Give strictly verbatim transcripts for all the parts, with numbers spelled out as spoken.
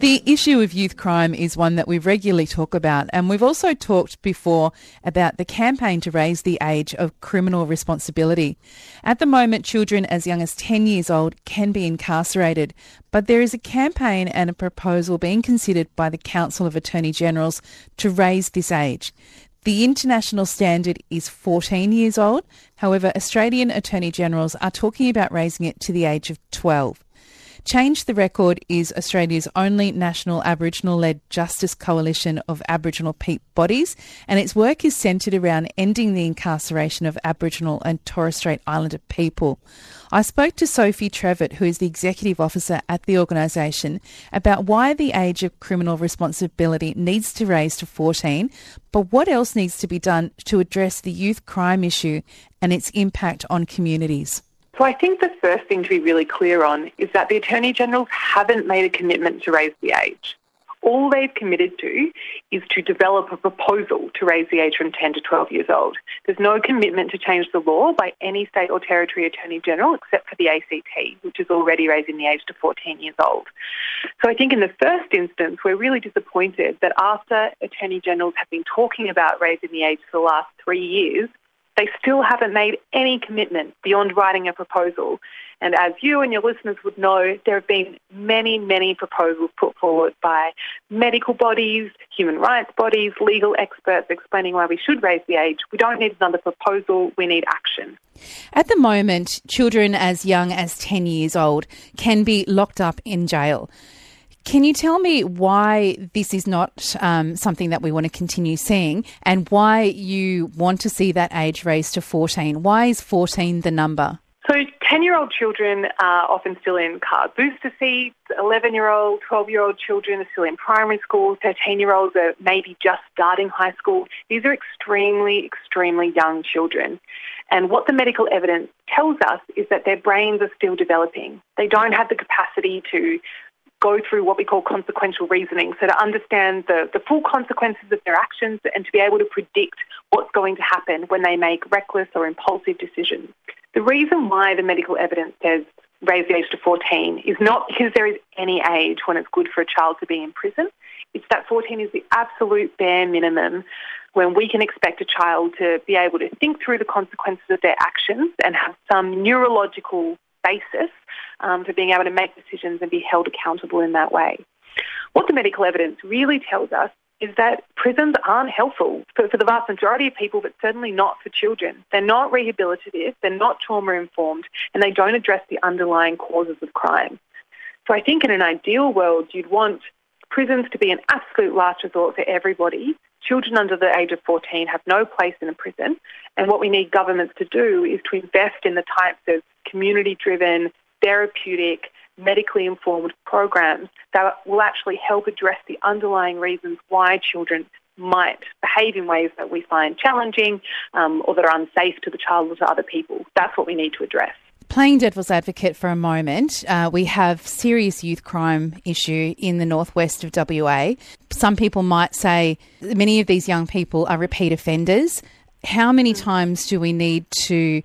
The issue of youth crime is one that we regularly talk about, and we've also talked before about the campaign to raise the age of criminal responsibility. At the moment, children as young as ten years old can be incarcerated, but there is a campaign and a proposal being considered by the Council of Attorney Generals to raise this age. The international standard is fourteen years old. However, Australian Attorney Generals are talking about raising it to the age of twelve. Change the Record is Australia's only national Aboriginal-led justice coalition of Aboriginal peak bodies, and its work is centred around ending the incarceration of Aboriginal and Torres Strait Islander people. I spoke to Sophie Trevitt, who is the Executive Officer at the organisation, about why the age of criminal responsibility needs to raise to fourteen, but what else needs to be done to address the youth crime issue and its impact on communities. So I think the first thing to be really clear on is that the Attorney Generals haven't made a commitment to raise the age. All they've committed to is to develop a proposal to raise the age from ten to twelve years old. There's no commitment to change the law by any state or territory Attorney General except for the A C T, which is already raising the age to fourteen years old. So I think in the first instance, we're really disappointed that after Attorney Generals have been talking about raising the age for the last three years, they still haven't made any commitment beyond writing a proposal. And as you and your listeners would know, there have been many, many proposals put forward by medical bodies, human rights bodies, legal experts explaining why we should raise the age. We don't need another proposal, we need action. At the moment, children as young as ten years old can be locked up in jail. Can you tell me why this is not um, something that we want to continue seeing, and why you want to see that age raised to fourteen? Why is fourteen the number? So ten-year-old children are often still in car booster seats, eleven-year-old, twelve-year-old children are still in primary school, thirteen-year-olds are maybe just starting high school. These are extremely, extremely young children. And what the medical evidence tells us is that their brains are still developing. They don't have the capacity to go through what we call consequential reasoning, so to understand the, the full consequences of their actions and to be able to predict what's going to happen when they make reckless or impulsive decisions. The reason why the medical evidence says raise the age to fourteen is not because there is any age when it's good for a child to be in prison. It's that fourteen is the absolute bare minimum when we can expect a child to be able to think through the consequences of their actions and have some neurological basis um, for being able to make decisions and be held accountable in that way. What the medical evidence really tells us is that prisons aren't helpful for, for the vast majority of people, but certainly not for children. They're not rehabilitative, they're not trauma-informed, and they don't address the underlying causes of crime. So I think in an ideal world, you'd want prisons to be an absolute last resort for everybody. Children under the age of fourteen have no place in a prison, and what we need governments to do is to invest in the types of community-driven, therapeutic, medically informed programs that will actually help address the underlying reasons why children might behave in ways that we find challenging um, or that are unsafe to the child or to other people. That's what we need to address. Playing devil's advocate for a moment, uh, we have serious youth crime issue in the northwest of W A. Some people might say many of these young people are repeat offenders. How many times do we need to,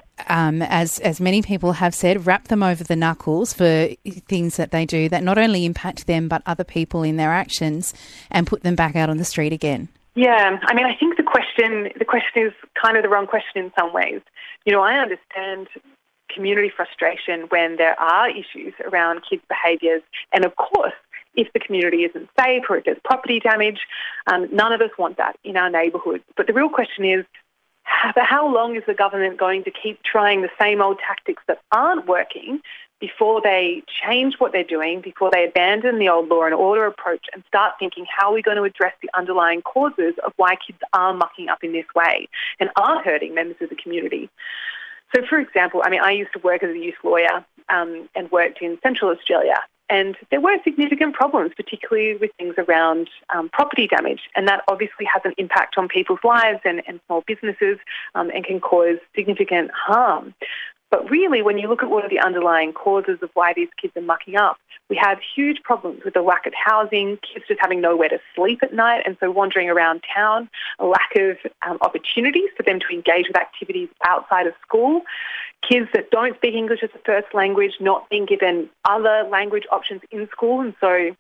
um, as as many people have said, wrap them over the knuckles for things that they do that not only impact them but other people in their actions and put them back out on the street again? Yeah, I mean, I think the question the question is kind of the wrong question in some ways. You know, I understand community frustration when there are issues around kids' behaviours, and of course, if the community isn't safe or if there's property damage, um, none of us want that in our neighbourhoods. But the real question is, how, how long is the government going to keep trying the same old tactics that aren't working before they change what they're doing, before they abandon the old law and order approach and start thinking, how are we going to address the underlying causes of why kids are mucking up in this way and are hurting members of the community? So, for example, I mean, I used to work as a youth lawyer um, and worked in Central Australia, and there were significant problems, particularly with things around um, property damage, and that obviously has an impact on people's lives and, and small businesses um, and can cause significant harm. But really, when you look at what are the underlying causes of why these kids are mucking up, we have huge problems with the lack of housing, kids just having nowhere to sleep at night, and so wandering around town, a lack of um, opportunities for them to engage with activities outside of school, kids that don't speak English as a first language not being given other language options in school, and so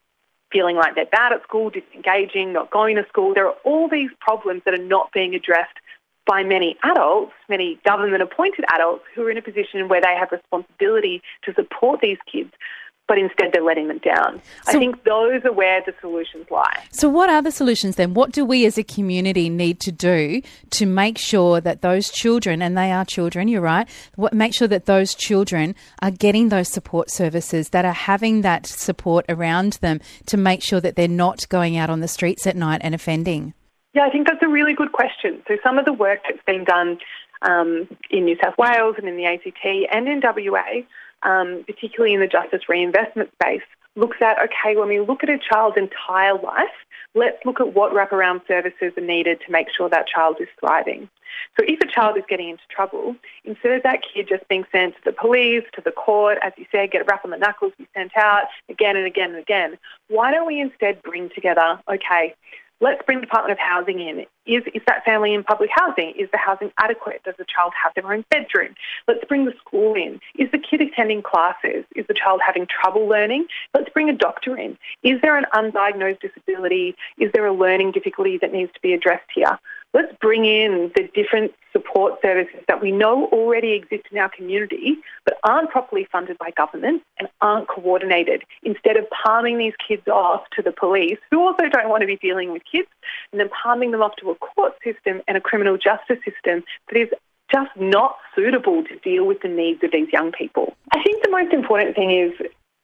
feeling like they're bad at school, disengaging, not going to school. There are all these problems that are not being addressed by many adults, many government-appointed adults who are in a position where they have responsibility to support these kids, but instead they're letting them down. So, I think those are where the solutions lie. So what are the solutions then? What do we as a community need to do to make sure that those children, and they are children, you're right, what, make sure that those children are getting those support services, that are having that support around them to make sure that they're not going out on the streets at night and offending? Yeah, I think that's a really good question. So some of the work that's been done um, in New South Wales and in the A C T and in W A, um, particularly in the justice reinvestment space, looks at, okay, when we look at a child's entire life, let's look at what wraparound services are needed to make sure that child is thriving. So if a child is getting into trouble, instead of that kid just being sent to the police, to the court, as you said, get a rap on the knuckles, be sent out again and again and again, why don't we instead bring together, okay, let's bring the Department of Housing in. Is, is that family in public housing? Is the housing adequate? Does the child have their own bedroom? Let's bring the school in. Is the kid attending classes? Is the child having trouble learning? Let's bring a doctor in. Is there an undiagnosed disability? Is there a learning difficulty that needs to be addressed here? Let's bring in the different support services that we know already exist in our community but aren't properly funded by government and aren't coordinated, instead of palming these kids off to the police, who also don't want to be dealing with kids, and then palming them off to a court system and a criminal justice system that is just not suitable to deal with the needs of these young people. I think the most important thing is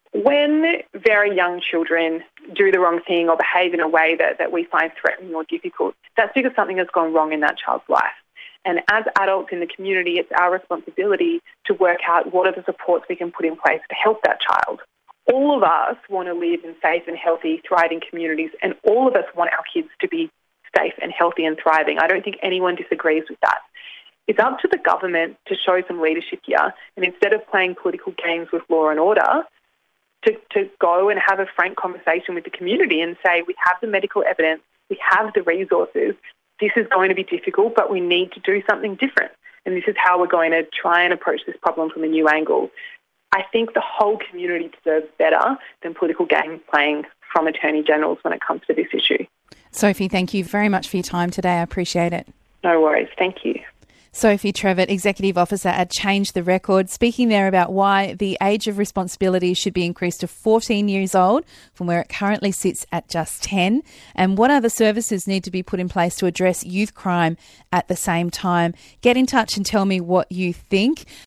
when very young children do the wrong thing or behave in a way that, that we find threatening or difficult, that's because something has gone wrong in that child's life. And as adults in the community, it's our responsibility to work out what are the supports we can put in place to help that child. All of us want to live in safe and healthy, thriving communities, and all of us want our kids to be safe and healthy and thriving. I don't think anyone disagrees with that. It's up to the government to show some leadership here, and instead of playing political games with law and order, to, to go and have a frank conversation with the community and say, we have the medical evidence, we have the resources, this is going to be difficult, but we need to do something different. And this is how we're going to try and approach this problem from a new angle. I think the whole community deserves better than political game playing from Attorney Generals when it comes to this issue. Sophie, thank you very much for your time today. I appreciate it. No worries. Thank you. Sophie Trevitt, Executive Officer at Change the Record, speaking there about why the age of responsibility should be increased to fourteen years old from where it currently sits at just ten, and what other services need to be put in place to address youth crime at the same time. Get in touch and tell me what you think.